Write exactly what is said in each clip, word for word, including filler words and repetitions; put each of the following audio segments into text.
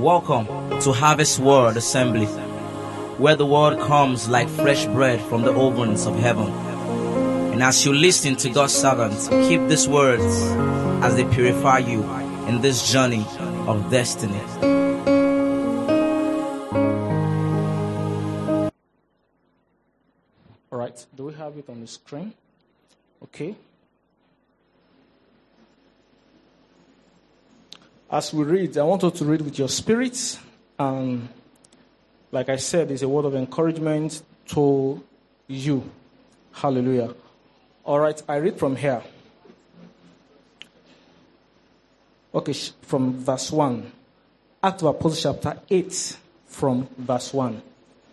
Welcome to Harvest Word Assembly, where the word comes like fresh bread from the ovens of heaven. And as you listen to God's servants, keep these words as they purify you in this journey of destiny. All right, do we have it on the screen? Okay. As we read, I want you to read with your spirits. And like I said, it's a word of encouragement to you. Hallelujah. All right, I read from here. Okay, from verse one. Acts of Apostles chapter eight, from verse one.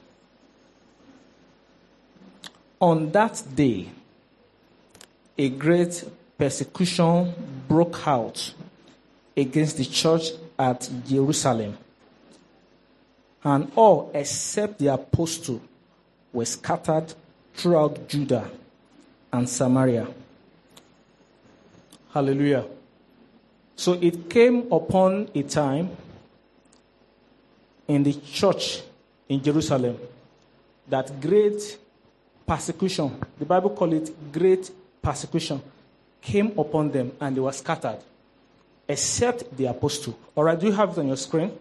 On that day, a great persecution broke out against the church at Jerusalem. And all except the apostle were scattered throughout Judah and Samaria. Hallelujah. So it came upon a time in the church in Jerusalem that great persecution, the Bible calls it great persecution, came upon them and they were scattered. Except the apostle. All right, do you have it on your screen?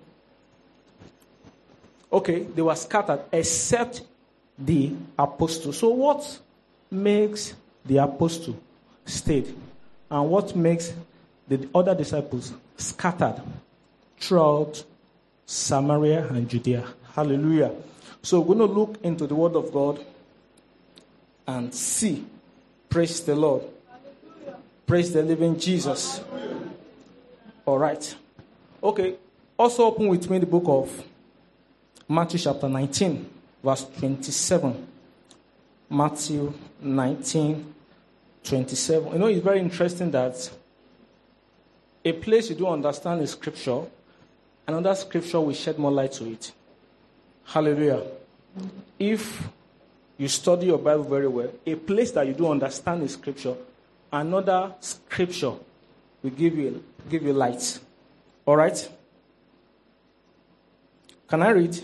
Okay, they were scattered except the apostle. So what makes the apostle stayed? And what makes the other disciples scattered throughout Samaria and Judea? Hallelujah. So we're going to look into the word of God and see. Praise the Lord. Hallelujah. Praise the living Jesus. Hallelujah. All right. Okay. Also open with me the book of Matthew chapter nineteen, verse twenty-seven. Matthew nineteen, twenty-seven. You know, it's very interesting that a place you don't understand is scripture, another scripture will shed more light to it. Hallelujah. If you study your Bible very well, a place that you don't understand is scripture, another scripture will give you give you light. All right? Can I read?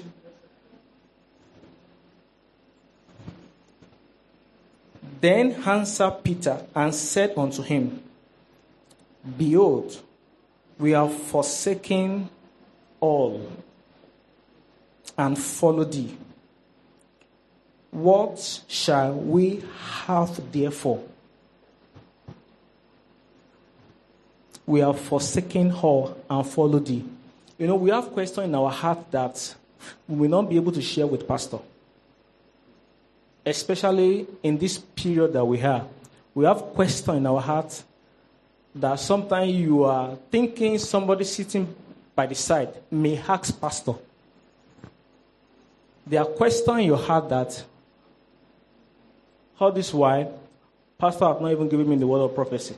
Then answered Peter and said unto him, Behold, we have forsaken all and followed thee. What shall we have therefore? We have forsaken all and followed thee. You know, we have questions in our heart that we will not be able to share with pastor. Especially in this period that we have. We have questions in our heart that sometimes you are thinking somebody sitting by the side may ask pastor. There are questions in your heart that, how this why pastor have not even given me the word of prophecy.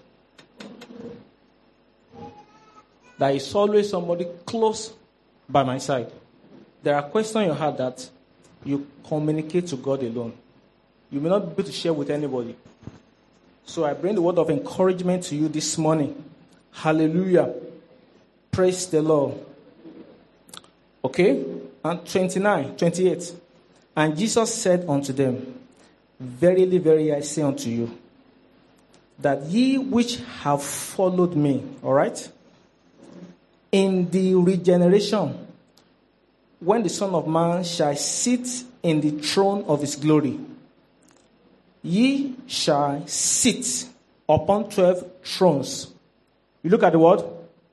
There is always somebody close by my side. There are questions in your heart that you communicate to God alone. You may not be able to share with anybody. So I bring the word of encouragement to you this morning. Hallelujah. Praise the Lord. Okay? And twenty-nine, twenty-eight. And Jesus said unto them, Verily, verily, I say unto you, that ye which have followed me, all right, in the regeneration, when the Son of Man shall sit in the throne of his glory, ye shall sit upon twelve thrones. You look at the word.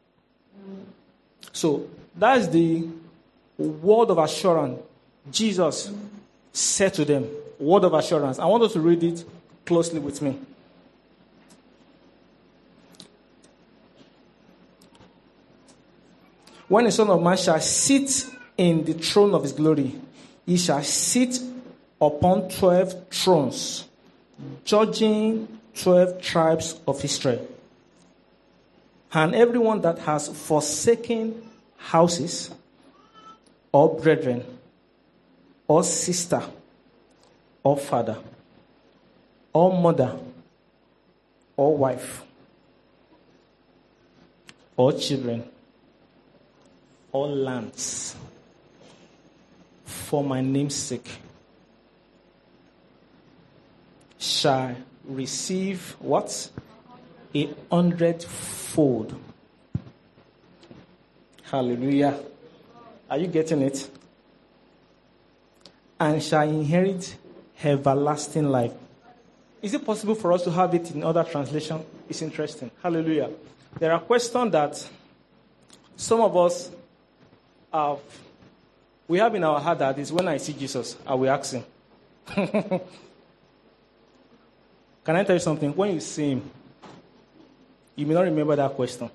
So that's the word of assurance Jesus said to them. Word of assurance. I want us to read it closely with me. When the Son of Man shall sit in the throne of his glory, he shall sit upon twelve thrones, judging twelve tribes of Israel. And everyone that has forsaken houses, or brethren, or sister, or father, or mother, or wife, or children, or lands for my name's sake shall receive what? A hundredfold. Hallelujah. Are you getting it? And shall inherit everlasting life. Is it possible for us to have it in other translation? It's interesting. Hallelujah. There are questions that some of us have, we have in our heart that is when I see Jesus, I will ask him. Can I tell you something? When you see him, you may not remember that question.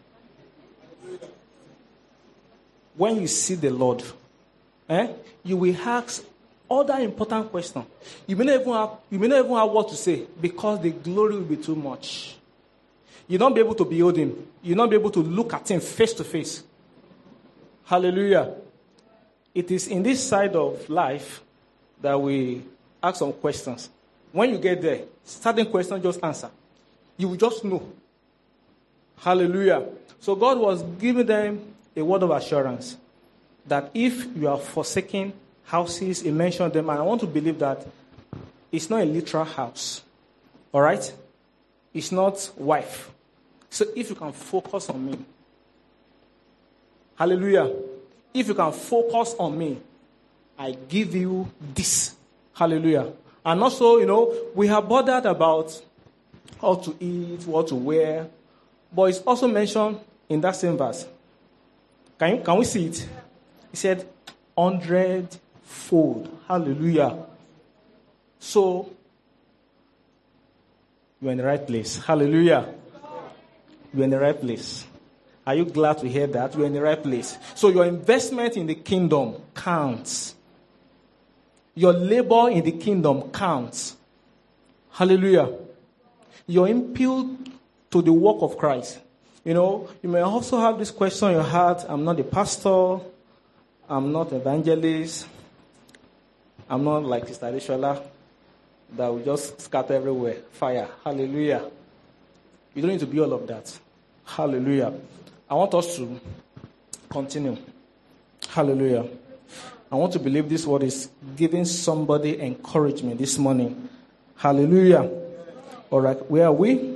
When you see the Lord, eh, you will ask other important questions. You may not even have, you may not even have what to say because the glory will be too much. You'll not be able to behold him. You'll not be able to look at him face to face. Hallelujah. It is in this side of life that we ask some questions. When you get there, certain questions just answer. You will just know. Hallelujah. So God was giving them a word of assurance that if you are forsaking houses, he mentioned them, and I want to believe that it's not a literal house. All right? It's not wife. So if you can focus on me, hallelujah. If you can focus on me, I give you this. Hallelujah. And also, you know, we have bothered about how to eat, what to wear, but it's also mentioned in that same verse. Can you, can we see it? He said, hundredfold. Hallelujah. So, you're in the right place. Hallelujah. You're in the right place. Are you glad to hear that? You're in the right place. So your investment in the kingdom counts. Your labor in the kingdom counts. Hallelujah. Your input to the work of Christ. You know, you may also have this question in your heart. I'm not a pastor. I'm not an evangelist. I'm not like Sister Adeshola that will just scatter everywhere. Fire. Hallelujah. You don't need to be all of that. Hallelujah. I want us to continue. Hallelujah. I want to believe this word is giving somebody encouragement this morning. Hallelujah. All right. Where are we?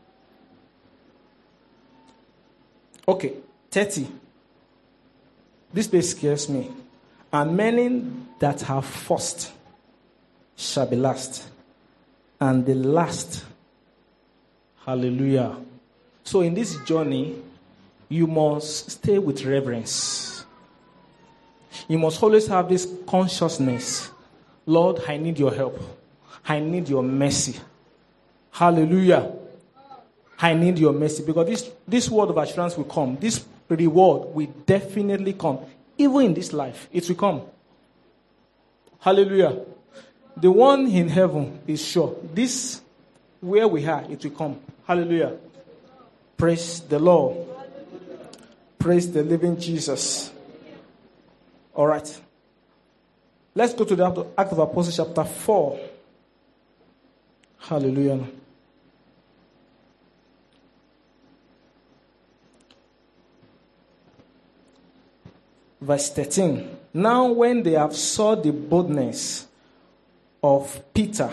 Okay. thirty. This place scares me. And many that have first shall be last. And the last. Hallelujah. So in this journey, you must stay with reverence. You must always have this consciousness. Lord, I need your help. I need your mercy. Hallelujah. I need your mercy. Because this, this word of assurance will come. This reward will definitely come. Even in this life, it will come. Hallelujah. The one in heaven is sure. This, where we are, it will come. Hallelujah. Praise the Lord. Praise the living Jesus. All right. Let's go to the Act of Apostles chapter four. Hallelujah. Verse thirteen. Now when they have saw the boldness of Peter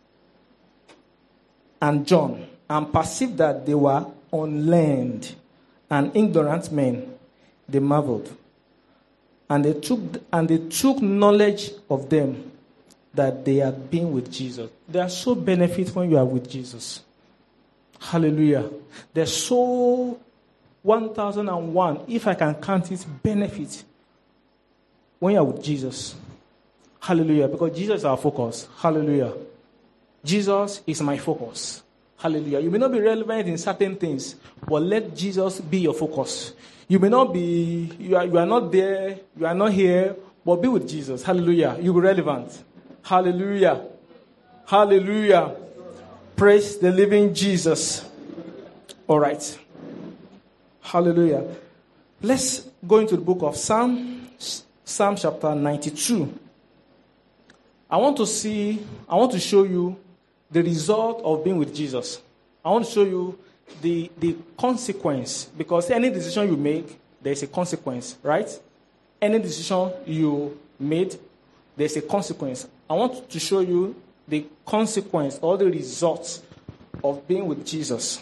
and John and perceived that they were unlearned and ignorant men, they marveled. And they took and they took knowledge of them that they had been with Jesus. There are so benefits when you are with Jesus. Hallelujah. There's so one thousand one, if I can count it, benefits when you are with Jesus. Hallelujah. Because Jesus is our focus. Hallelujah. Jesus is my focus. Hallelujah. You may not be relevant in certain things, but let Jesus be your focus. You may not be, you are, you are not there, you are not here, but be with Jesus. Hallelujah. You'll be relevant. Hallelujah. Hallelujah. Praise the living Jesus. All right. Hallelujah. Let's go into the book of Psalm, Psalm chapter ninety-two. I want to see, I want to show you the result of being with Jesus. I want to show you the, the consequence, because any decision you make, there is a consequence, right? any decision you made, there's a consequence. I want to show you the consequence or the results of being with Jesus.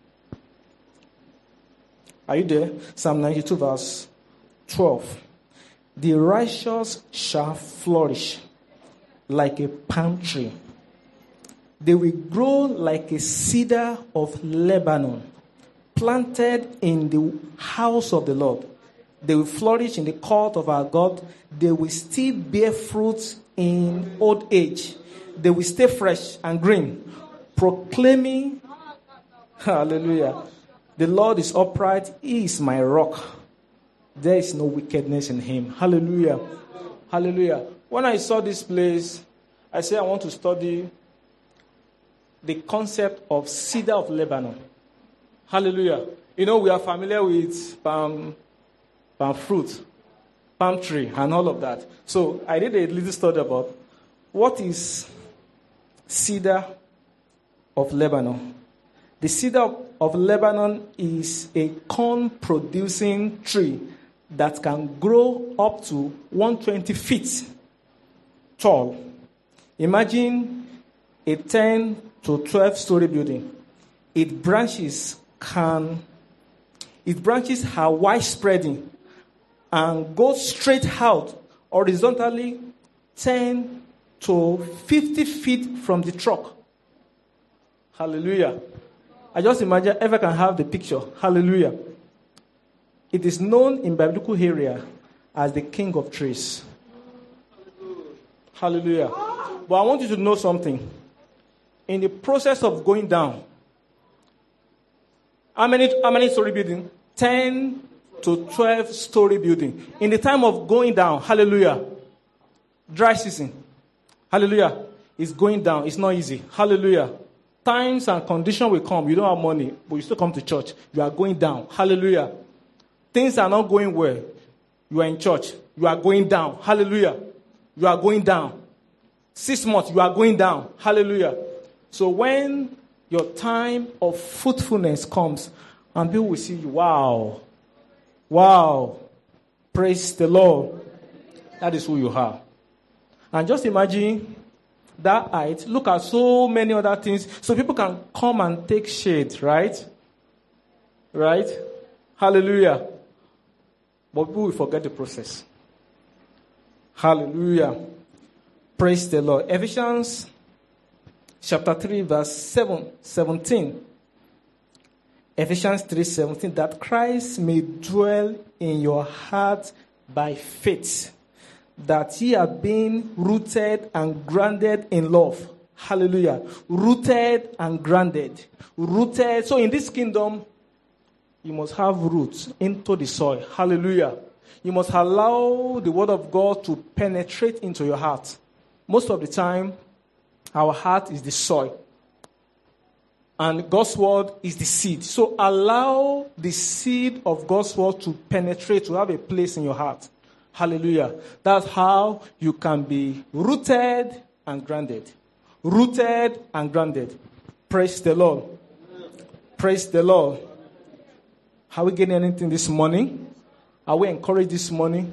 Are you there? Psalm ninety-two, verse twelve. The righteous shall flourish like a palm tree. They will grow like a cedar of Lebanon, planted in the house of the Lord. They will flourish in the court of our God. They will still bear fruit in old age. They will stay fresh and green, proclaiming, hallelujah, the Lord is upright. He is my rock. There is no wickedness in him. Hallelujah. Hallelujah. When I saw this place, I said I want to study the concept of cedar of Lebanon. Hallelujah. You know, we are familiar with palm, palm fruit, palm tree, and all of that. So I did a little study about what is cedar of Lebanon. The cedar of Lebanon is a corn-producing tree that can grow up to one hundred twenty feet tall. Imagine a ten to twelve story building. Its branches can, its branches are wide-spreading and go straight out horizontally ten to fifty feet from the trunk. Hallelujah. I just imagine if I can have the picture. Hallelujah. It is known in biblical area as the king of trees. Hallelujah. But I want you to know something. In the process of going down, how many, how many story building? ten to twelve story building. In the time of going down, hallelujah, dry season, hallelujah, it's going down. It's not easy. Hallelujah. Times and conditions will come. You don't have money, but you still come to church. You are going down. Hallelujah. Things are not going well. You are in church. You are going down. Hallelujah. You are going down. Six months, you are going down. Hallelujah. So when your time of fruitfulness comes, and people will see you, wow, wow, praise the Lord. That is who you are. And just imagine that height. Look at so many other things. So people can come and take shade, right? Right? Hallelujah. But people will forget the process. Hallelujah. Praise the Lord. Ephesians chapter three, verse seven, seventeen. Ephesians three seventeen. That Christ may dwell in your heart by faith, that ye are being rooted and grounded in love. Hallelujah. Rooted and grounded. Rooted. So in this kingdom, you must have roots into the soil. Hallelujah. You must allow the word of God to penetrate into your heart. Most of the time, our heart is the soil. And God's word is the seed. So allow the seed of God's word to penetrate, to have a place in your heart. Hallelujah. That's how you can be rooted and grounded. Rooted and grounded. Praise the Lord. Praise the Lord. Are we getting anything this morning? Are we encouraged this morning?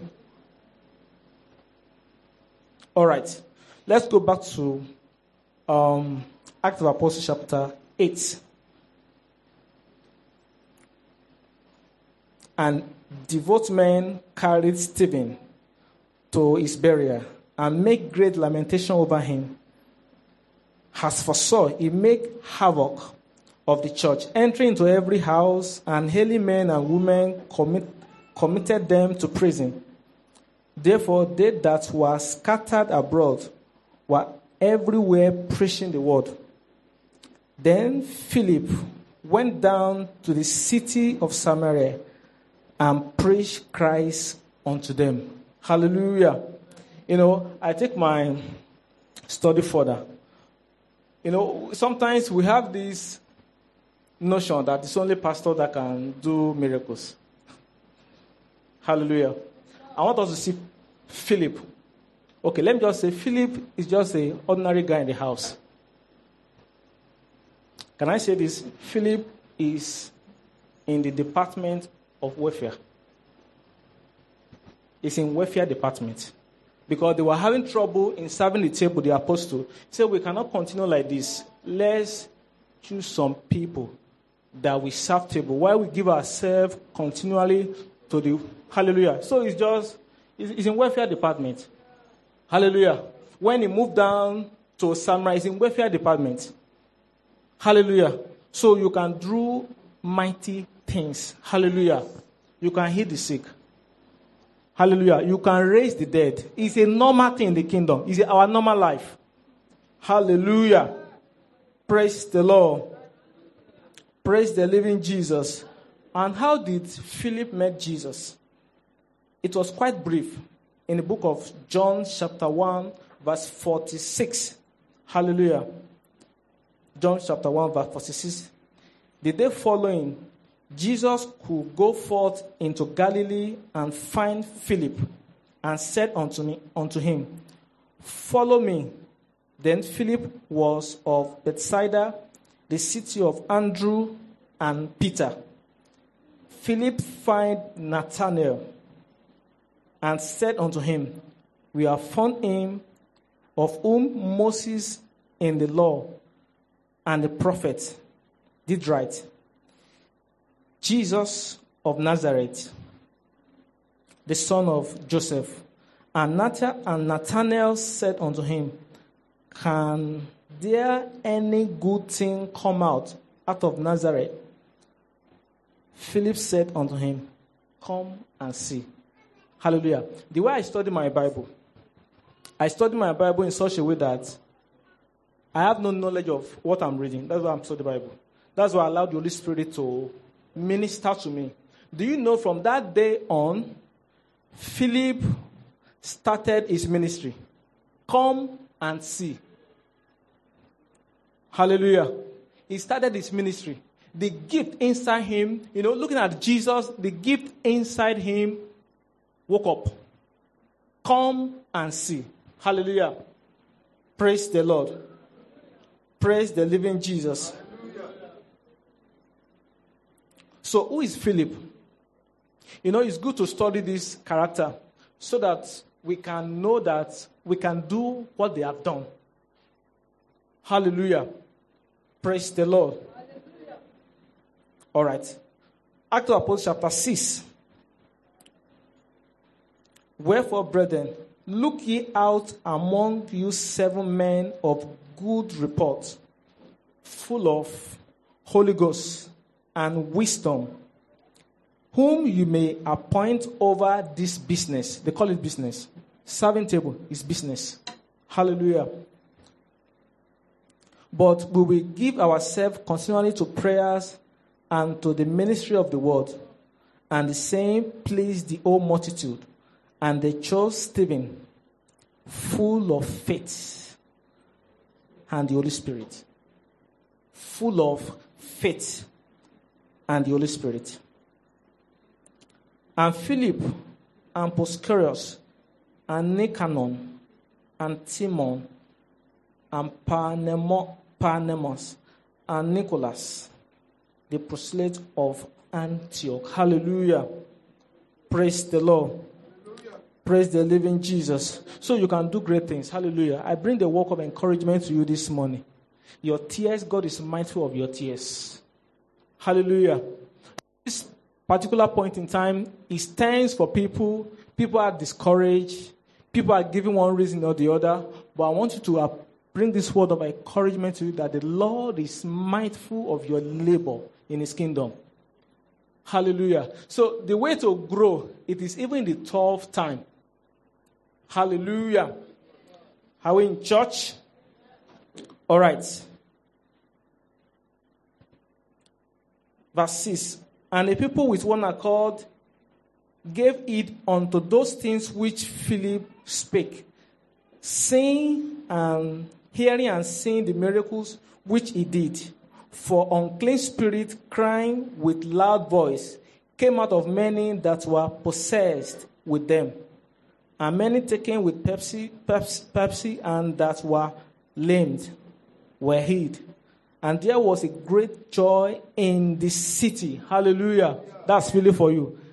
All right. Let's go back to um, Acts of Apostles chapter eight. And devout men carried Stephen to his burial and make great lamentation over him. As for Saul, he made havoc of the church, entering into every house, and hailing men and women commit, committed them to prison. Therefore, they that were scattered abroad were everywhere preaching the word. Then Philip went down to the city of Samaria and preached Christ unto them. Hallelujah. You know, I take my study further. You know, sometimes we have this notion that it's only pastor that can do miracles. Hallelujah. I want us to see Philip. Okay, let me just say Philip is just an ordinary guy in the house. Can I say this? Philip is in the department of welfare. is in welfare department. Because they were having trouble in serving the table, the apostle. He said, we cannot continue like this. Let's choose some people that we serve table while we give ourselves continually to the hallelujah. So it's just, it's in welfare department. Hallelujah. When he moved down to Samurai, it's in welfare department. Hallelujah. So you can do mighty things. Hallelujah. You can heal the sick. Hallelujah. You can raise the dead. It's a normal thing in the kingdom. It's our normal life. Hallelujah. Praise the Lord. Praise the living Jesus. And how did Philip meet Jesus? It was quite brief in the book of John chapter one verse forty-six. Hallelujah. John chapter one verse forty-six. The day following, Jesus could go forth into Galilee and find Philip, and said unto me unto him, follow me. Then Philip was of Bethsaida, the city of Andrew and Peter. Philip found Nathanael and said unto him, we have found him of whom Moses in the law and the prophets did write, Jesus of Nazareth, the son of Joseph. And Nathanael said unto him, can there any good thing come out out of Nazareth? Philip said unto him, come and see. Hallelujah. The way I study my Bible, I study my Bible in such a way that I have no knowledge of what I'm reading. That's why I'm studying the Bible. That's why I allowed the Holy Spirit to minister to me. Do you know from that day on, Philip started his ministry? Come and see. Hallelujah. He started his ministry. The gift inside him, you know, looking at Jesus, the gift inside him woke up. Come and see. Hallelujah. Praise the Lord. Praise the living Jesus. So who is Philip? You know, it's good to study this character so that we can know that we can do what they have done. Hallelujah. Praise the Lord. All right. Acts of Apostles chapter six. Wherefore, brethren, look ye out among you seven men of good report, full of Holy Ghost and wisdom, whom you may appoint over this business. They call it business. Serving table is business. Hallelujah. But we will give ourselves continually to prayers and to the ministry of the word. And the same pleased the whole multitude. And they chose Stephen, full of faith and the Holy Spirit. Full of faith and the Holy Spirit. And Philip and Prochorus and Nicanor and Timon and Parmenas and Nicholas, the proselyte of Antioch. Hallelujah. Praise the Lord. Hallelujah. Praise the living Jesus. So you can do great things. Hallelujah. I bring the word of encouragement to you this morning. Your tears, God is mindful of your tears. Hallelujah. This particular point in time is tense for people. People are discouraged. People are giving one reason or the other. But I want you to bring this word of encouragement to you that the Lord is mindful of your labor in his kingdom. Hallelujah. So the way to grow, it is even in the tough time. Hallelujah. Are we in church? All right. Verse six. And the people with one accord gave heed unto those things which Philip spake, seeing and hearing and seeing the miracles which he did. For unclean spirit, crying with loud voice, came out of many that were possessed with them. And many taken with Pepsi, Pepsi, Pepsi and that were lamed were healed. And there was a great joy in the city. Hallelujah. That's really for you.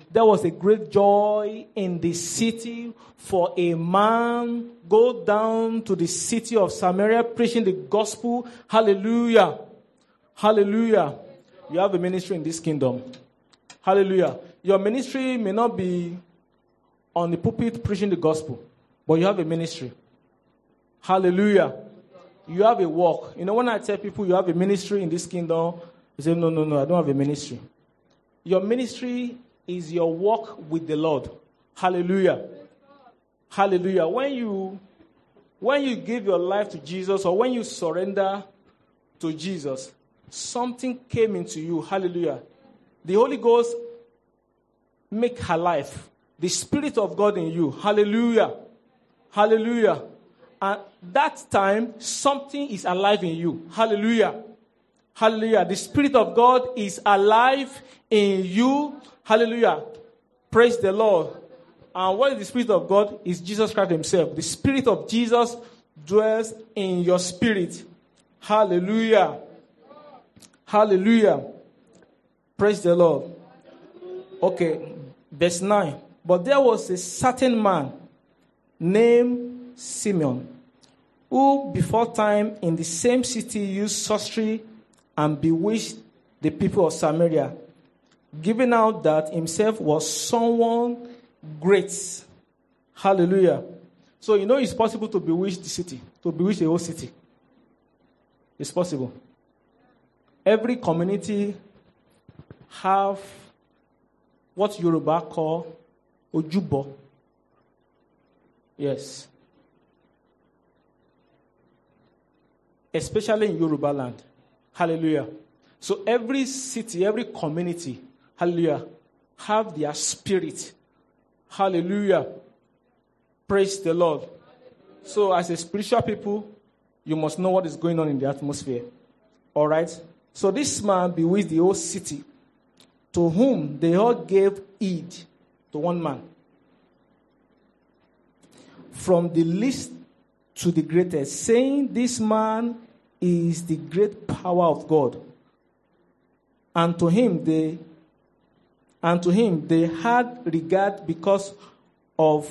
there was a great joy in the city, for a man go down to the city of Samaria preaching the gospel. Hallelujah. Hallelujah. You have a ministry in this kingdom. Hallelujah. Your ministry may not be on the pulpit preaching the gospel, but you have a ministry. Hallelujah. You have a work. You know, when I tell people you have a ministry in this kingdom, they say, no, no, no, I don't have a ministry. Your ministry is your walk with the Lord. Hallelujah. Hallelujah. When you, when you give your life to Jesus, or when you surrender to Jesus, something came into you. Hallelujah. The Holy Ghost make her life. The Spirit of God in you. Hallelujah. Hallelujah. And that time, something is alive in you. Hallelujah. Hallelujah. The Spirit of God is alive in you. Hallelujah. Praise the Lord. And what is the Spirit of God? Is Jesus Christ himself. The Spirit of Jesus dwells in your spirit. Hallelujah. Hallelujah. Praise the Lord. Okay. Verse nine. But there was a certain man named Simeon, who before time in the same city used sorcery and bewitched the people of Samaria, giving out that himself was someone great. Hallelujah. So you know it's possible to bewitch the city, to bewitch the whole city. It's possible. Every community have what Yoruba call Ojubo. Yes. Especially in Yoruba land. Hallelujah. So every city, every community, hallelujah, have their spirit. Hallelujah. Praise the Lord. So as a spiritual people, you must know what is going on in the atmosphere. All right? So this man bewitched the whole city, to whom they all gave heed to one man. From the least to the greatest, saying, this man is the great power of God. And to him they and to him they had regard because of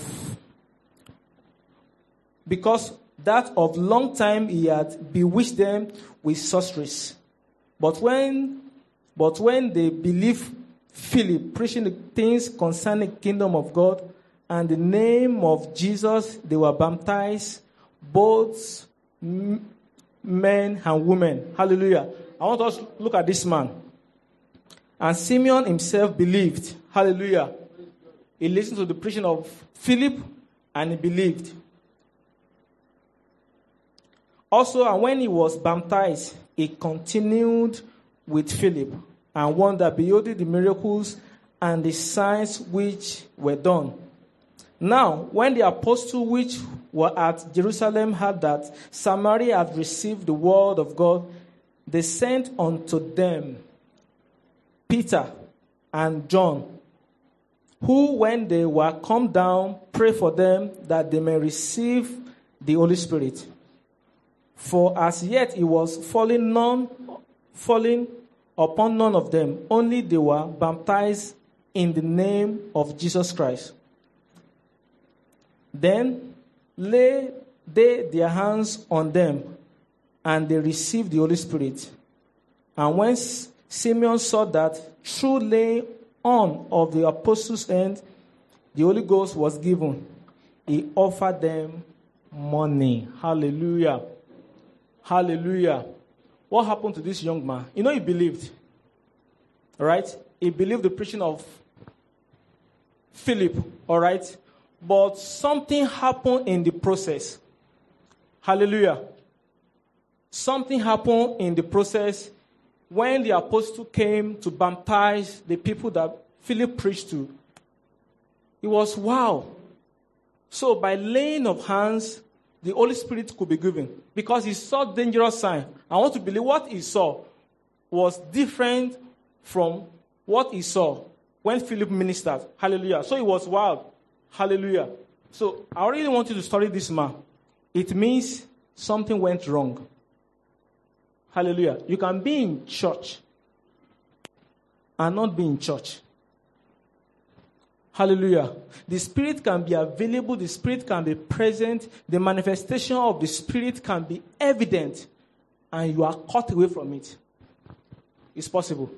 because that of long time he had bewitched them with sorceries. But when but when they believed Philip preaching the things concerning the kingdom of God and the name of Jesus, they were baptized, both men and women. Hallelujah. I want us to look at this man. And Simeon himself believed. Hallelujah. He listened to the preaching of Philip and he believed. Also, and when he was baptized, he continued with Philip and wondered, beholding the miracles and the signs which were done. Now, when the apostles which were at Jerusalem heard that Samaria had received the word of God, they sent unto them Peter and John, who, when they were come down, prayed for them that they may receive the Holy Spirit. For as yet it was falling none, falling upon none of them, only they were baptized in the name of Jesus Christ. Then lay they their hands on them, and they received the Holy Spirit. And when Simeon saw that through laying on of the apostles' hands, the Holy Ghost was given, he offered them money. Hallelujah. Hallelujah. What happened to this young man? You know, he believed. All right? He believed the preaching of Philip. All right? But something happened in the process. Hallelujah. Something happened in the process when the apostle came to baptize the people that Philip preached to. It was wow. So by laying of hands, the Holy Spirit could be given because he saw dangerous signs. I want to believe what he saw was different from what he saw when Philip ministered. Hallelujah. So it was wild. Hallelujah. So I really want you to study this man. It means something went wrong. Hallelujah. You can be in church and not be in church. Hallelujah. The Spirit can be available. The Spirit can be present. The manifestation of the Spirit can be evident. And you are cut away from it. It's possible.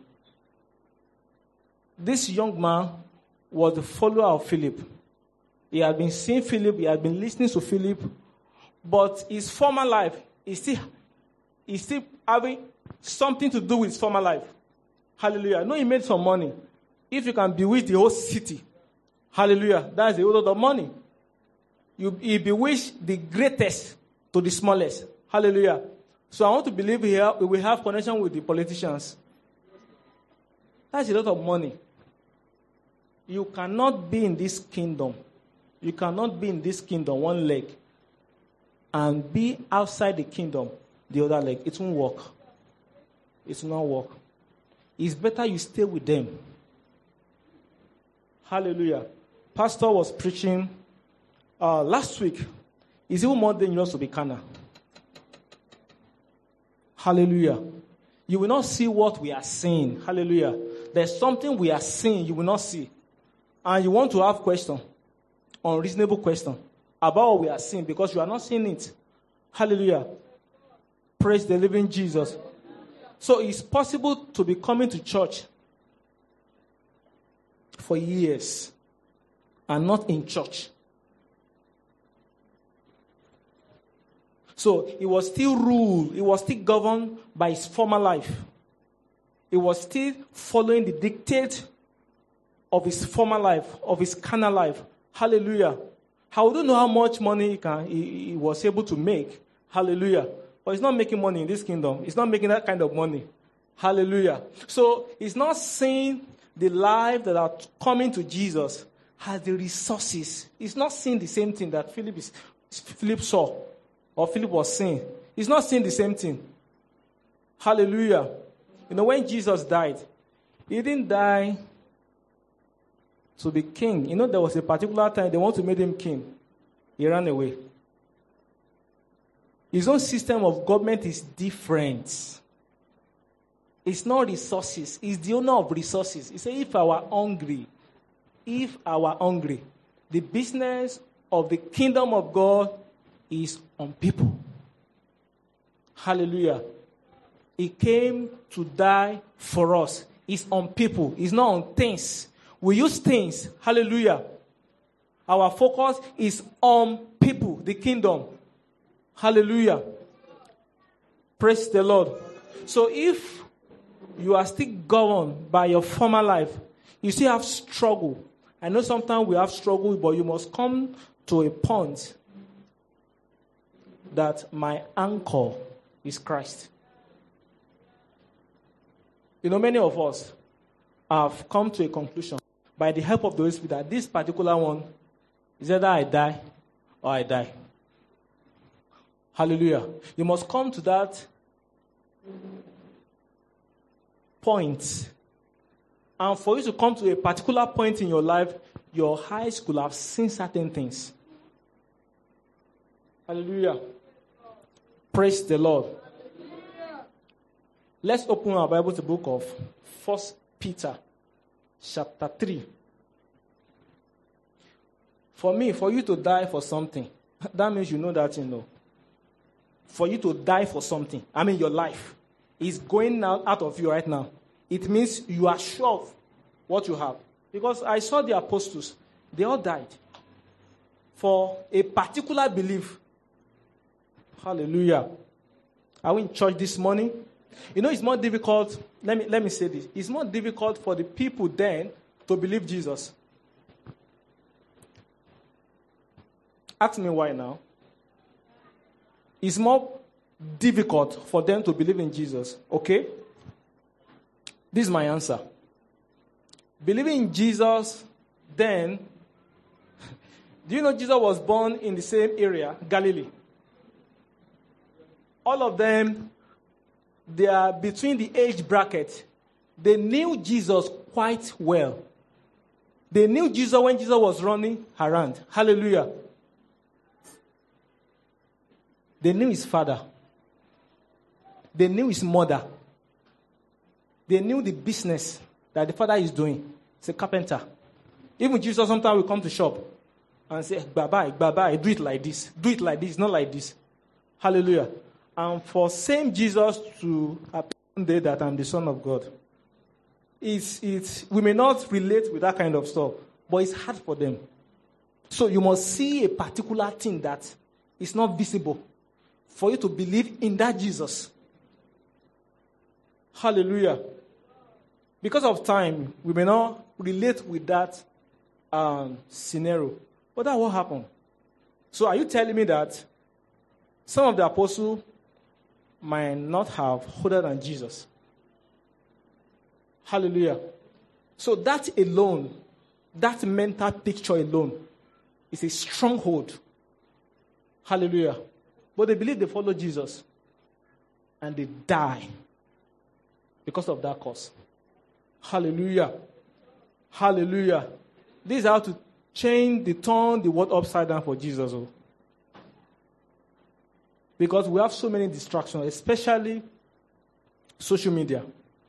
This young man was the follower of Philip. He had been seeing Philip. He had been listening to Philip. But his former life is still, is still having something to do with his former life. Hallelujah. No, he made some money. If you can bewitch the whole city, hallelujah, that's a lot of money. You, you bewitch the greatest to the smallest. Hallelujah. So I want to believe here we will have connection with the politicians. That's a lot of money. You cannot be in this kingdom. You cannot be in this kingdom one leg and be outside the kingdom the other leg. It won't work. It will not work. It's better you stay with them. Hallelujah. Pastor was preaching uh, last week. It's even more dangerous to be carnal. Hallelujah. You will not see what we are seeing. Hallelujah. There's something we are seeing you will not see. And you want to have question, unreasonable question, about what we are seeing because you are not seeing it. Hallelujah. Praise the living Jesus. So it's possible to be coming to church for years and not in church. So he was still ruled, he was still governed by his former life. He was still following the dictate of his former life, of his carnal life. Hallelujah. I don't know how much money he, can, he, he was able to make. Hallelujah. But he's not making money in this kingdom. He's not making that kind of money. Hallelujah. So he's not seeing the life that are coming to Jesus has the resources. He's not seeing the same thing that Philip, is, Philip saw or Philip was seeing. He's not seeing the same thing. Hallelujah. You know, when Jesus died, he didn't die to be king. You know, there was a particular time they want to make him king. He ran away. His own system of government is different. It's not resources. It's the owner of resources. He said, if I were hungry, if I were hungry, the business of the kingdom of God is on people. Hallelujah. He came to die for us. It's on people. It's not on things. We use things. Hallelujah. Our focus is on people, the kingdom. Hallelujah. Praise the Lord. So if you are still governed by your former life, you still have struggle. I know sometimes we have struggle, but you must come to a point that my anchor is Christ. You know, many of us have come to a conclusion by the help of the Holy Spirit that this particular one is either I die or I die. Hallelujah. You must come to that point. And for you to come to a particular point in your life, your eyes could have seen certain things. Hallelujah. Praise the Lord. Let's open our Bible to the book of First Peter, chapter three. For me, for you to die for something, that means you know that you know. For you to die for something, I mean your life, is going out, out of you right now. It means you are sure of what you have. Because I saw the apostles, they all died for a particular belief. Hallelujah. Are we in church this morning? You know, it's more difficult, let me, let me say this. It's more difficult for the people then to believe Jesus. Ask me why now. It's more difficult for them to believe in Jesus. Okay? This is my answer. Believing in Jesus, then, do you know Jesus was born in the same area, Galilee? All of them, they are between the age bracket. They knew Jesus quite well. They knew Jesus when Jesus was running around. Hallelujah. They knew his father. They knew his mother. They knew the business that the father is doing. He's a carpenter. Even Jesus sometimes will come to shop and say, bye-bye, bye-bye, do it like this. Do it like this, not like this. Hallelujah. And for same Jesus to appear one day that I'm the Son of God, it's, it's, we may not relate with that kind of stuff, but it's hard for them. So you must see a particular thing that is not visible for you to believe in that Jesus. Hallelujah. Because of time, we may not relate with that um, scenario. But that's what happened. So are you telling me that some of the apostles might not have older than Jesus? Hallelujah. So that alone, that mental picture alone, is a stronghold. Hallelujah. But they believe they follow Jesus. And they die because of that cause. Hallelujah. Hallelujah. This is how to change the turn the world upside down for Jesus. Oh. Because we have so many distractions, especially social media.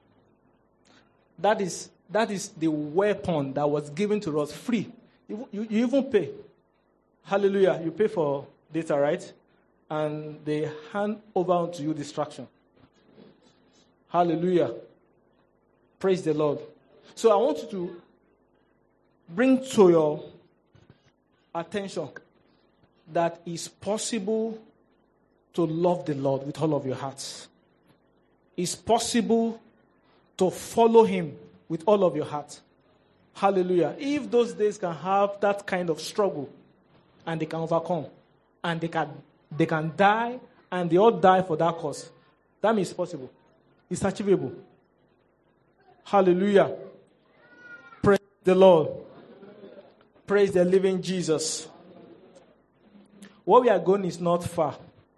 That is, that is the weapon that was given to us free. You, you, you even pay. Hallelujah. You pay for data, right? And they hand over to you distraction. Hallelujah. Praise the Lord. So I want you to bring to your attention that it's possible to love the Lord with all of your heart. It's possible to follow him with all of your heart. Hallelujah. If those days can have that kind of struggle and they can overcome and they can they can die and they all die for that cause, that means it's possible. It's achievable. Hallelujah. Praise the Lord. Praise the living Jesus. Where we are going is not far.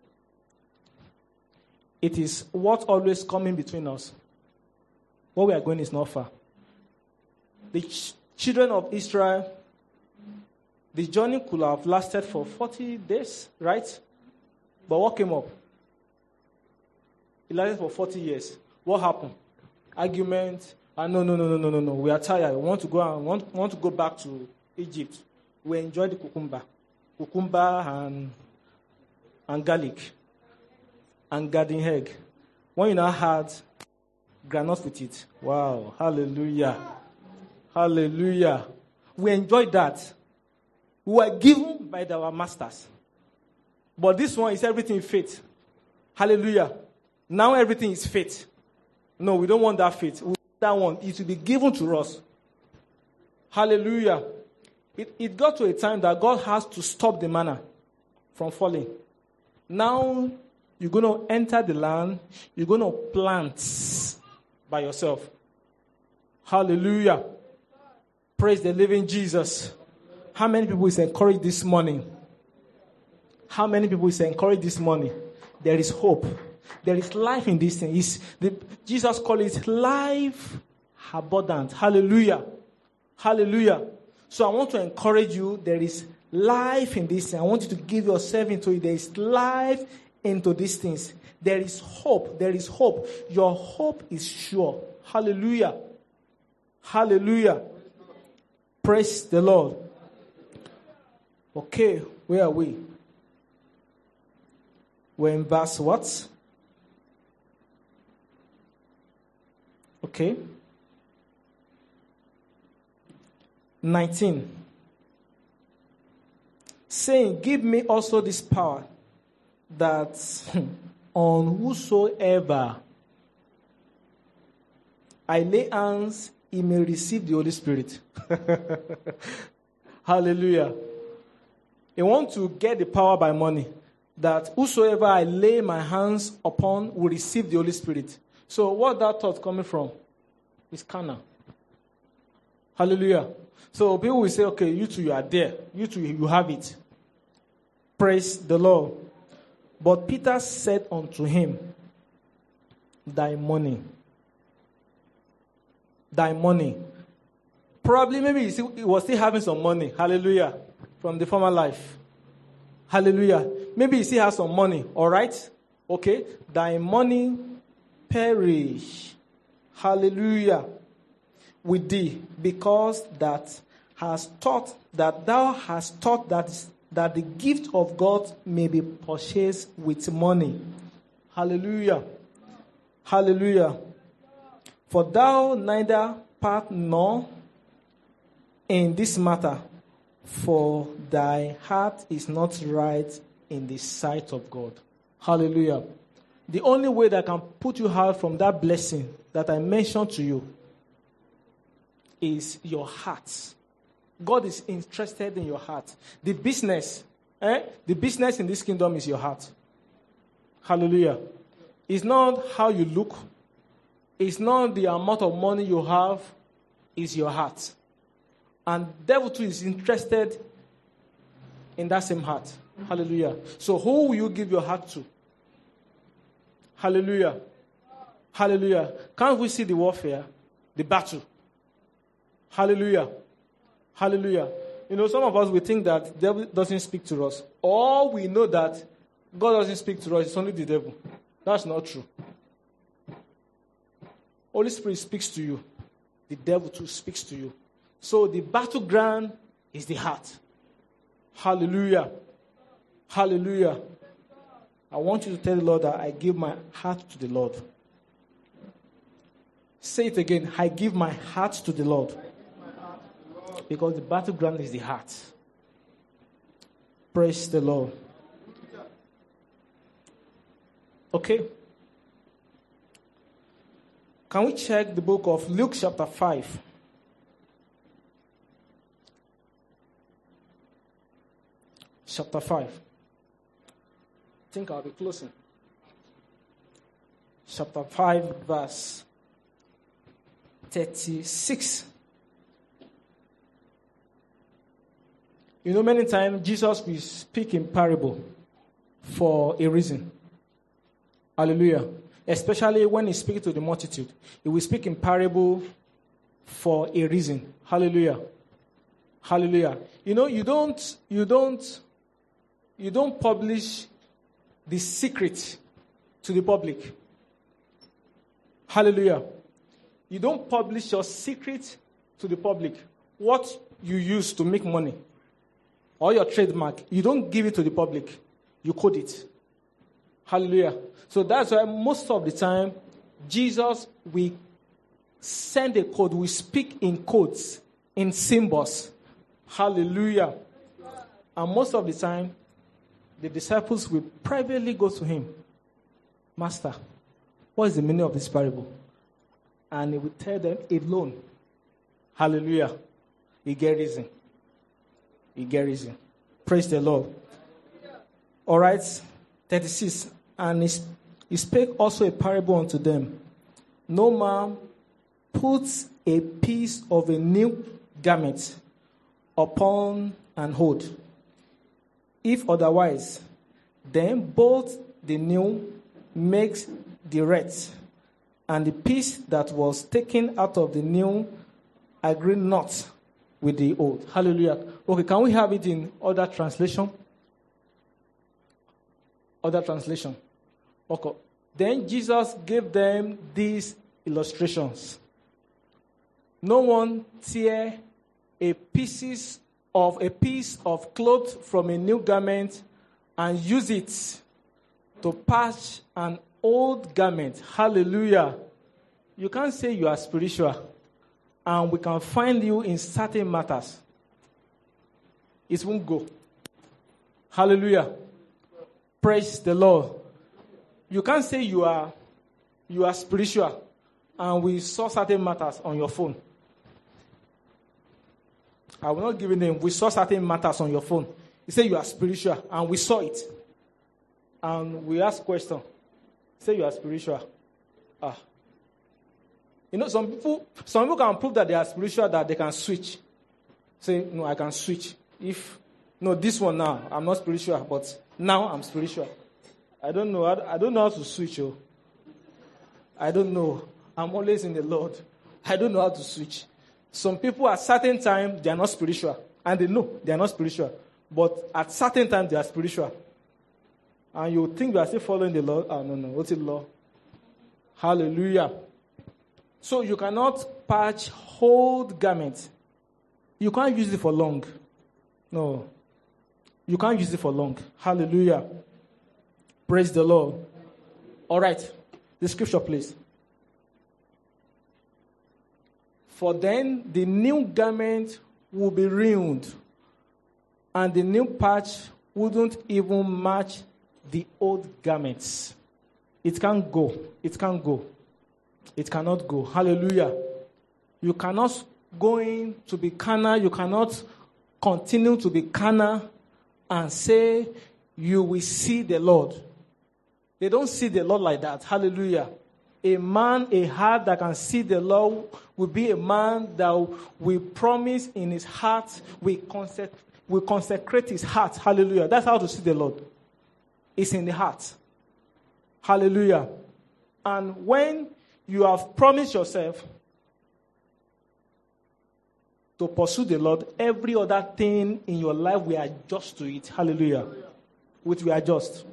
It is what always coming between us. Where we are going is not far. The ch- children of Israel, the journey could have lasted for forty days, right? But what came up? It lasted for forty years. What happened? Argument. Ah, no, no, no, no, no, no, no. We are tired. We want to go and want, want to go back to Egypt. We enjoy the cucumber. Cucumber and, and garlic. And garden egg. When you now had granite with it. Wow. Hallelujah. Hallelujah. We enjoyed that. We were given by our masters. But this one is everything faith. Hallelujah. Now everything is faith. No, we don't want that faith. We want that one. It will be given to us. Hallelujah. It, it got to a time that God has to stop the manna from falling. Now you're going to enter the land. You're going to plant by yourself. Hallelujah. Praise the living Jesus. How many people is encouraged this morning? How many people is encouraged this morning? There is hope. There is life in this thing. It's the, Jesus called it life abundant. Hallelujah. Hallelujah. So I want to encourage you. There is life in this thing. I want you to give yourself into it. There is life into these things. There is hope. There is hope. Your hope is sure. Hallelujah. Hallelujah. Praise the Lord. Okay, where are we? We're in verse what? Okay. nineteen. Saying, give me also this power, that on whosoever I lay hands, he may receive the Holy Spirit. Hallelujah. He wants to get the power by money, that whosoever I lay my hands upon will receive the Holy Spirit. So what that thought coming from? It's carnal. Hallelujah. So people will say, okay, you two, you are there. You two, you have it. Praise the Lord. But Peter said unto him, thy money. Thy money. Probably maybe he was still having some money. Hallelujah. From the former life. Hallelujah. Maybe he still has some money. All right? Okay. Thy money perish. Hallelujah. With thee, because that has taught that thou hast taught that, that the gift of God may be purchased with money. Hallelujah. Hallelujah. For thou neither part nor in this matter, for thy heart is not right in the sight of God. Hallelujah. The only way that can put you out from that blessing that I mentioned to you is your heart. God is interested in your heart. The business, eh? The business in this kingdom is your heart. Hallelujah. It's not how you look. It's not the amount of money you have. It's your heart. And the devil too is interested in that same heart. Hallelujah. So who will you give your heart to? Hallelujah. Hallelujah. Can't we see the warfare? The battle. Hallelujah. Hallelujah. You know, some of us, we think that the devil doesn't speak to us. Or we know that God doesn't speak to us. It's only the devil. That's not true. Holy Spirit speaks to you. The devil too speaks to you. So the battleground is the heart. Hallelujah. Hallelujah. I want you to tell the Lord that I give my heart to the Lord. Say it again. I give my heart to the Lord. Because the battleground is the heart. Praise the Lord. Okay. Can we check the book of Luke chapter five? Chapter five. I think I'll be closing. Chapter five, verse thirty-six. You know, many times Jesus will speak in parable for a reason. Hallelujah. Especially when he speaks to the multitude. He will speak in parable for a reason. Hallelujah. Hallelujah. You know, you don't, you don't, you don't publish the secret to the public. Hallelujah. You don't publish your secret to the public. What you use to make money or your trademark, you don't give it to the public. You code it. Hallelujah. So that's why most of the time, Jesus will send a code. We speak in codes, in symbols. Hallelujah. And most of the time, the disciples will privately go to him. Master, what is the meaning of this parable? And he will tell them alone. Hallelujah. He get reason. He get reason. Praise the Lord. All right. thirty-six. And he, he spake also a parable unto them. No man puts a piece of a new garment upon an old. If otherwise, then both the new makes the wreath, and the piece that was taken out of the new agree not with the old. Hallelujah. Okay, can we have it in other translation? Other translation. Okay. Then Jesus gave them these illustrations. No one tear a pieces of a piece of cloth from a new garment and use it to patch an old garment. Hallelujah. You can't say you are spiritual and we can find you in certain matters. It won't go. Hallelujah. Praise the Lord. You can't say you are you are spiritual and we saw certain matters on your phone. I will not give a name. We saw certain matters on your phone. You say you are spiritual and we saw it. And we ask question. Say you are spiritual. Ah. You know, some people some people can prove that they are spiritual, that they can switch. Say, no, I can switch. If no, this one now, I'm not spiritual, but now I'm spiritual. I don't know. I, I don't know how to switch. Oh. I don't know. I'm always in the Lord. I don't know how to switch. Some people at certain time, they are not spiritual. And they know they are not spiritual. But at certain time, they are spiritual. And you think you are still following the Lord. Oh, no, no. What's the law? Hallelujah. So you cannot patch old garments. You can't use it for long. No. You can't use it for long. Hallelujah. Praise the Lord. All right. The scripture, please. For then the new garment will be ruined, and the new patch wouldn't even match the old garments. It can't go. It can't go. It cannot go. Hallelujah. You cannot go in to be carnal. You cannot continue to be carnal and say you will see the Lord. They don't see the Lord like that. Hallelujah. A man, a heart that can see the Lord will be a man that will promise in his heart, will consecrate, will consecrate his heart. Hallelujah. That's how to see the Lord. It's in the heart. Hallelujah. And when you have promised yourself to pursue the Lord, every other thing in your life will adjust to it. Hallelujah. Which will adjust.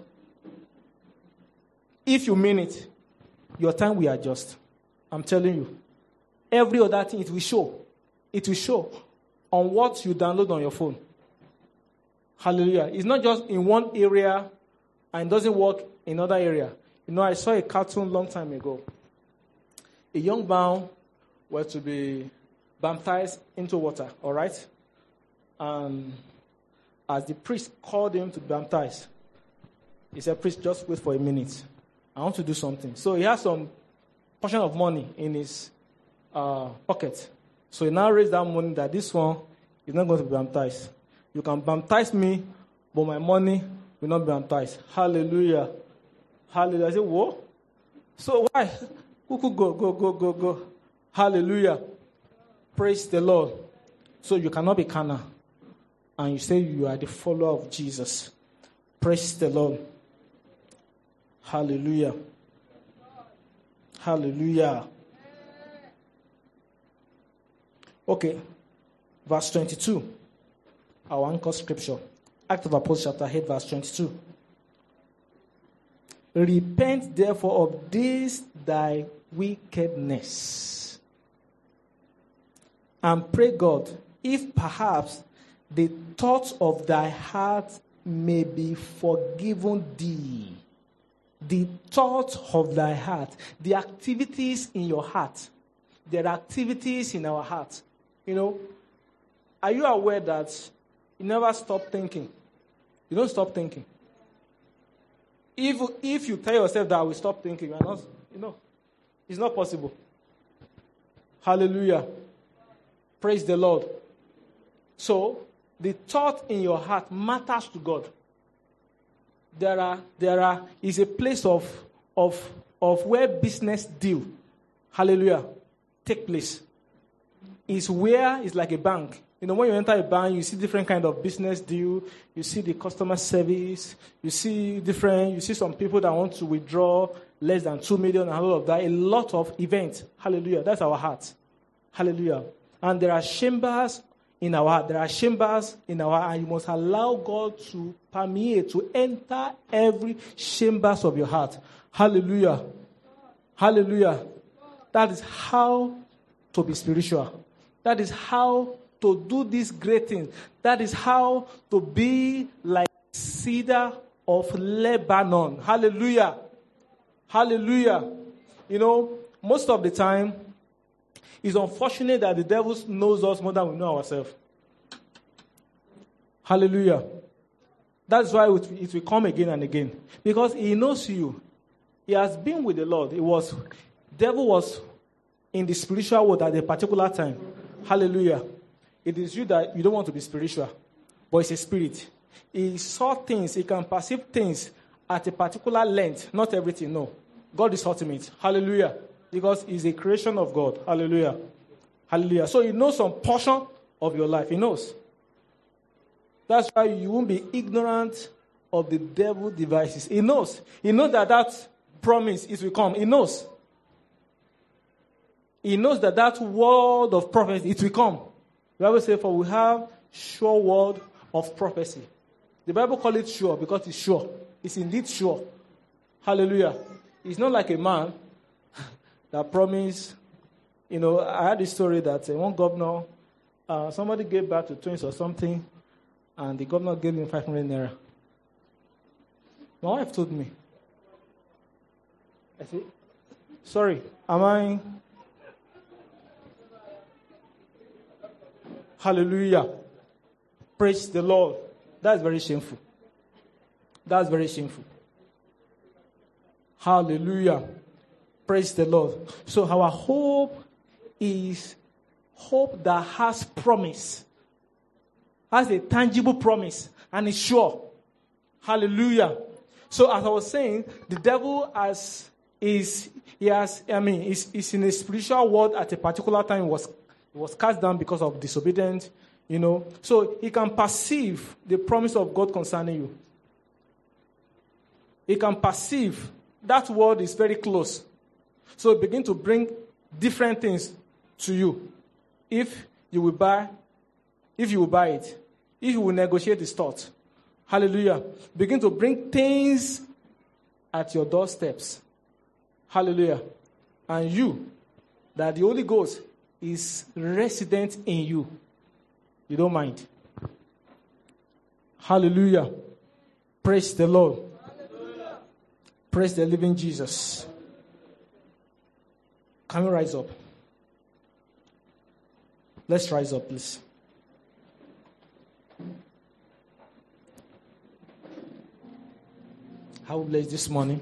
If you mean it, your time will adjust. I'm telling you. Every other thing, it will show. It will show on what you download on your phone. Hallelujah. It's not just in one area and it doesn't work in another area. You know, I saw a cartoon long time ago. A young man was to be baptized into water, all right? And as the priest called him to be baptized, he said, priest, just wait for a minute. I want to do something. So he has some portion of money in his uh, pocket. So he now raised that money that this one is not going to be baptized. You can baptize me, but my money will not be baptized. Hallelujah. Hallelujah. I said, whoa. So why? Who could go, go, go, go, go? Hallelujah. Praise the Lord. So you cannot be carnal. And you say you are the follower of Jesus. Praise the Lord. Hallelujah. Hallelujah. Okay. Verse twenty-two. Our anchor scripture. Acts of Apostles chapter eight, verse twenty-two. Repent therefore of this thy wickedness, and pray God, if perhaps the thoughts of thy heart may be forgiven thee. The thoughts of thy heart, the activities in your heart. There are activities in our heart. You know, are you aware that you never stop thinking? You don't stop thinking. If, if you tell yourself that I will stop thinking, you are not, you know, it's not possible. Hallelujah. Praise the Lord. So, the thought in your heart matters to God. There are, there are, is a place of, of, of where business deal, hallelujah, take place. It's where it's like a bank. You know, when you enter a bank, you see different kind of business deal. You see the customer service. You see different, you see some people that want to withdraw less than two million and all of that. A lot of events. Hallelujah. That's our heart. Hallelujah. And there are chambers in our heart. There are chambers in our heart, and you must allow God to permeate, to enter every chambers of your heart. Hallelujah. Hallelujah. That is how to be spiritual. That is how to do these great things. That is how to be like cedar of Lebanon. Hallelujah. Hallelujah. You know, most of the time, it's unfortunate that the devil knows us more than we know ourselves. Hallelujah. That's why it will come again and again. Because he knows you. He has been with the Lord. It was, devil was in the spiritual world at a particular time. Hallelujah. It is you that you don't want to be spiritual. But it's a spirit. He saw things. He can perceive things at a particular length. Not everything, no. God is ultimate. Hallelujah. Because he's a creation of God. Hallelujah. Hallelujah. So he knows some portion of your life. He knows. That's why you won't be ignorant of the devil's devices. He knows. He knows that that promise is will come. He knows. He knows that that word of prophecy, it will come. The Bible says, for we have sure word of prophecy. The Bible calls it sure because it's sure. It's indeed sure. Hallelujah. It's not like a man that promised. You know, I had a story that uh, one governor uh, somebody gave back to twins or something, and the governor gave him five hundred naira. My wife told me. I said, sorry, am I? Hallelujah. Praise the Lord. That's very shameful. That's very shameful. Hallelujah. Praise the Lord. So our hope is hope that has promise. Has a tangible promise and is sure. Hallelujah. So as I was saying, the devil has is he has I mean is is in a spiritual world at a particular time was was cast down because of disobedience, you know. So he can perceive the promise of God concerning you. He can perceive that word is very close. So begin to bring different things to you. If you will buy, if you will buy it, if you will negotiate his thought. Hallelujah. Begin to bring things at your doorsteps. Hallelujah. And you, that the Holy Ghost is resident in you. You don't mind. Hallelujah. Praise the Lord. Hallelujah. Praise the living Jesus. Can we rise up? Let's rise up, please. How we blessed this morning?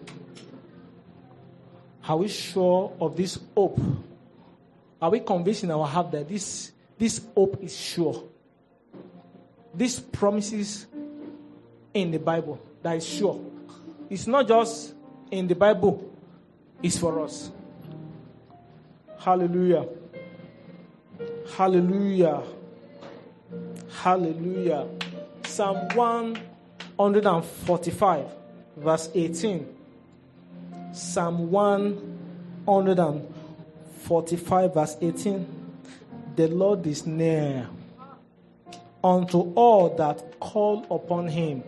Are we sure of this hope? Are we convinced in our heart that this, this hope is sure? These promises in the Bible that is sure. It's not just in the Bible, it's for us. Hallelujah. Hallelujah. Hallelujah. Psalm one forty-five, verse eighteen. Psalm one forty-five, verse eighteen. The Lord is near unto all that call upon him.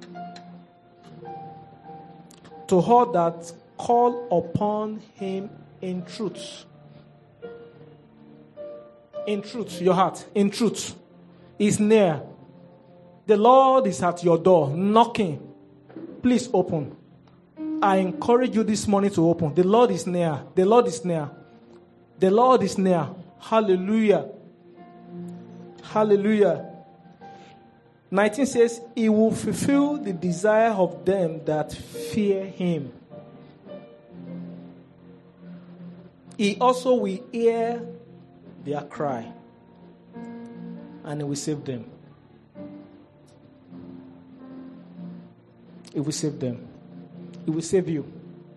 To all that call upon him in truth. In truth, your heart, in truth, is near. The Lord is at your door, knocking. Please open. I encourage you this morning to open. The Lord is near. The Lord is near. The Lord is near. Hallelujah. Hallelujah. nineteen says, he will fulfill the desire of them that fear him. He also will hear their cry, and he will save them. He will save them. He will save you.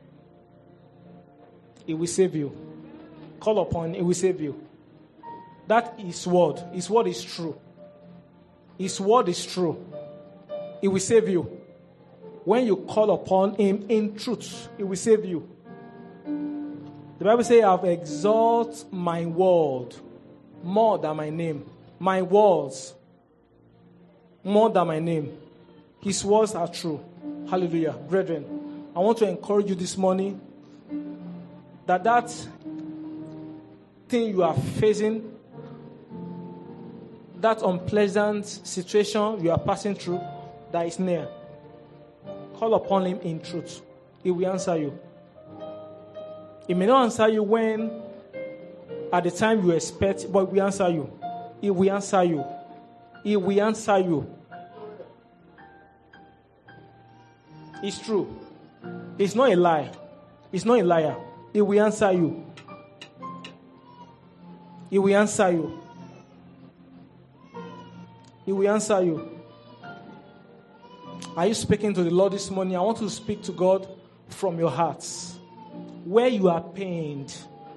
He will save you. Call upon, he will save you. That is word. His word is true. His word is true. He will save you. When you call upon him in truth, he will save you. The Bible says, I have exalted my word more than my name. My words more than my name. His words are true. Hallelujah. Brethren, I want to encourage you this morning that that thing you are facing, that unpleasant situation you are passing through, that is near. Call upon him in truth. He will answer you. He may not answer you when, at the time you expect, but he will answer you. He will answer you. He will answer you. It's true. It's not a lie. It's not a liar. He will answer you. He will answer you. He will answer you. Are you speaking to the Lord this morning? I want to speak to God from your hearts. Where you are pained,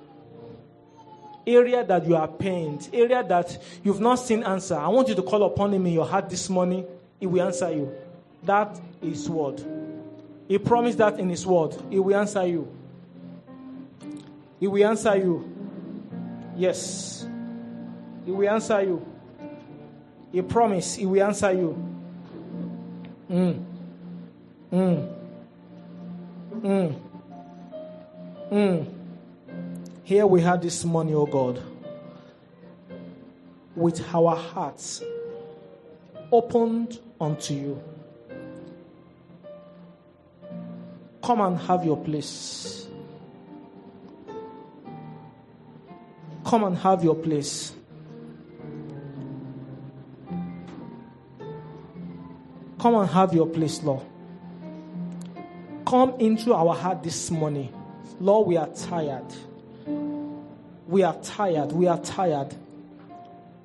area that you are pained, area that you've not seen answer, I want you to call upon him in your heart this morning. He will answer you. That is word. He promised that in his word. He will answer you. He will answer you. Yes. He will answer you. He promised he will answer you. Mm. Mm. Mm. Mm. Here we have this morning, oh God. with our hearts opened unto you. Come and have your place. Come and have your place. Come and have your place, Lord. Come into our heart this morning. Lord, we are tired. We are tired. We are tired.